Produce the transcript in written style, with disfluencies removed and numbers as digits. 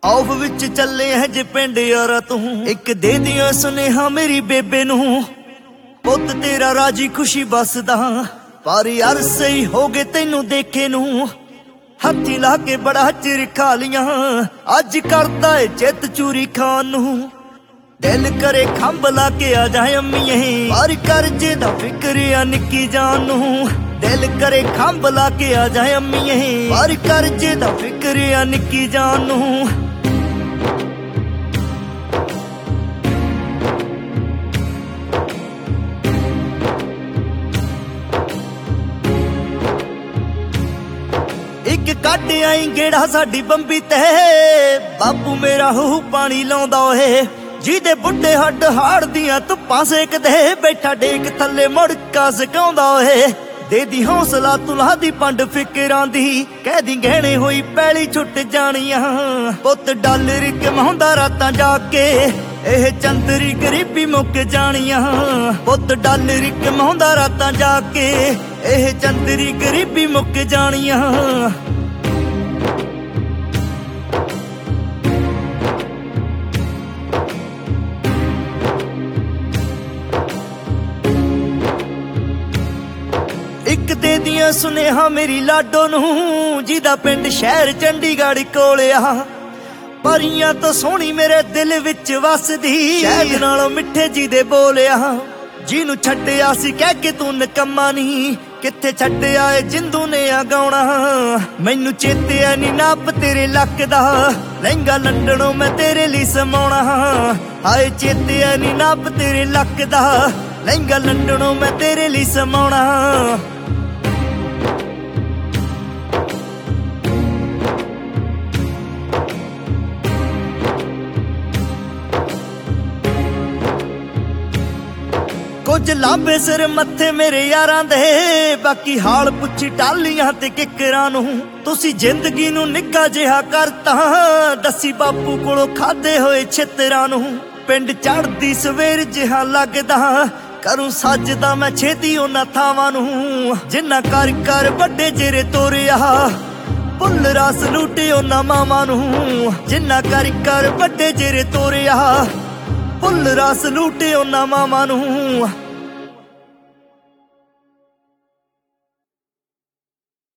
of ਵਿੱਚ ਚੱਲੇ ਹੈ ਜੇ ਪਿੰਡ ਯਾਰਾ ਤੂੰ ਇੱਕ ਦੇ ਦਿਓ ਸੁਨੇਹਾ ਮੇਰੀ ਬੇਬੇ ਨੂੰ ਪੁੱਤ ਤੇਰਾ ਰਾਜੀ ਖੁਸ਼ੀ ਬਸਦਾ ਪਰ ਯਾਰ ਸਹੀ ਹੋ ਗਏ ਤੈਨੂੰ ਦੇਖੇ ਨੂੰ ਹੱਥੀ ਲਾ ਕੇ ਬੜਾ ਚਿਰ ਖਾ ਲੀਆਂ ਅੱਜ ਕਰਦਾ ਏ ਚਿੱਤ ਚੂਰੀ ਖਾਨ ਨੂੰ ਦਿਲ ਕਰੇ ਖੰਭ ਲਾ ਕੇ ਆ ਜਾਏ ਅੰਮੀਏ ਪਰ ਕਰਜੇ ਦਾ ਫਿਕਰ ਆ ਨਿੱਕੀ ਜਾਨ ਨੂੰ ਦਿਲ ਕਰੇ ਖੰਭ ਲਾ ਕੇ ਆ ਜਾਏ ਅੰਮੀਏ ਪਰ ਕਰਜੇ ਦਾ ਫਿਕਰ ਆ ਨਿੱਕੀ ਜਾਨ ਨੂੰ ਇੱਕ ਕੱਢ ਆਈ ਗੇੜਾ ਸਾਡੀ ਬੰਬੀ ਤੇ ਬਾਪੂ ਮੇਰਾ ਹੂ ਪਾਣੀ ਲਾਉਂਦਾ ਓਏ ਜਿਹਦੇ ਬੁੱਢੇ ਹੱਡ ਹਾੜਦੀਆਂ ਧੁੱਪਾਂ ਸੇਕਦੇ ਬੈਠਾ ਡੇਕ ਥੱਲੇ ਮੁੜਕਾ ਸਿਕਾਉਂਦਾ ਓਏ ਦੇ ਦੀ ਹੌਸਲਾ ਤੁਲਾ ਦੀ ਪੰਡ ਫਿਕਰਾਂ ਦੀ ਕਹਿ ਦੀ ਗਹਿਣੇ ਹੋਈ ਪੈਲੀ ਛੁੱਟ ਜਾਣੀਆਂ ਪੁੱਤ ਡਾਲਰ ਕਮਾਉਂਦਾ ਰਾਤਾਂ ਜਾ ਕੇ ਇਹ ਚੰਦਰੀ ਗਰੀਬੀ ਮੁੱਕ ਜਾਣੀਆਂ ਪੁੱਤ ਡਾਲਰ ਕਮਾਉਂਦਾ ਰਾਤਾਂ ਜਾ ਕੇ ਇਹ ਚੰਦਰੀ ਗਰੀਬੀ ਮੁੱਕ ਜਾਣੀਆਂ ਇੱਕ ਦੇ ਦੀਆਂ ਸੁਨੇਹਾ ਮੇਰੀ ਲਾਡੋ ਨੂੰ ਜਿਹਦਾ ਪਿੰਡ ਸ਼ਹਿਰ ਚੰਡੀਗੜ੍ਹ ਕੋਲ ਆ ਪਰੀਆਂ ਤੋਂ ਸੋਹਣੀ ਮੇਰੇ ਦਿਲ ਵਿੱਚ ਵਸਦੀ ਸ਼ਹਿਦ ਨਾਲੋਂ ਮਿੱਠੇ ਜੀ ਦੇ ਬੋਲਿਆ ਜਿਹਨੂੰ ਛੱਡਿਆ ਸੀ ਕਹਿ ਕੇ ਤੂੰ ਨਕੰਮਾ ਨਹੀਂ ਕਿੱਥੇ ਛੱਡਿਆ ਏ ਜਿੰਦੂ ਨੇ ਆ ਗਾਉਣਾ ਮੈਨੂੰ ਚੇਤਿਆ ਨੀ ਨਾਪ ਤੇਰੇ ਲੱਕ ਦਾ ਲਹਿੰਗਾ ਲੰਡਣੋਂ ਮੈਂ ਤੇਰੇ ਲਈ ਸਮਾਉਣਾ ਹਾਏ ਚੇਤਿਆ ਨੀ ਨਾਪ ਤੇਰੇ ਲੱਕ ਦਾ ਲਹਿੰਗਾ ਲੰਡਣੋਂ ਮੈਂ ਤੇਰੇ ਲਈ ਸਮਾਉਣਾ ਕੁਝ ਲਾਂਬੇ ਸਿਰ ਮੱਥੇ ਮੇਰੇ ਯਾਰਾਂ ਦੇ ਬਾਕੀ ਹਾਲ ਪੁੱਛੀ ਟਾਲੀਆਂ ਤੇ ਕਿਕਰਾਂ ਨੂੰ ਤੁਸੀਂ ਜ਼ਿੰਦਗੀ ਨੂੰ ਨਿੱਘਾ ਜਿਹਾ ਕਰਤਾ ਦੱਸੀ ਬਾਪੂ ਕੋਲੋਂ ਖਾਦੇ ਹੋਏ ਛਿੱਤਰਾਂ ਨੂੰ ਪਿੰਡ ਚੜਦੀ ਸਵੇਰ ਜਿਹਾ ਲੱਗਦਾ ਕਰੂੰ ਸੱਜਦਾ ਮੈਂ ਛੇਤੀ ਉਹਨਾਂ ਥਾਵਾਂ ਨੂੰ ਜਿੰਨਾ ਕਰ ਕਰ ਵੱਡੇ ਜੇਰੇ ਤੋਰਿਆ ਭੁੱਲ ਰਸ ਲੂਟੇ ਉਹਨਾਂ ਮਾਵਾਂ ਨੂੰ ਜਿੰਨਾ ਕਰ ਕਰ ਵੱਡੇ ਜੇਰੇ ਤੋਰਿਆ ਭੁੱਲ ਰਸ ਲੂਟੇ ਉਹਨਾਂ ਮਾਵਾਂ ਨੂੰ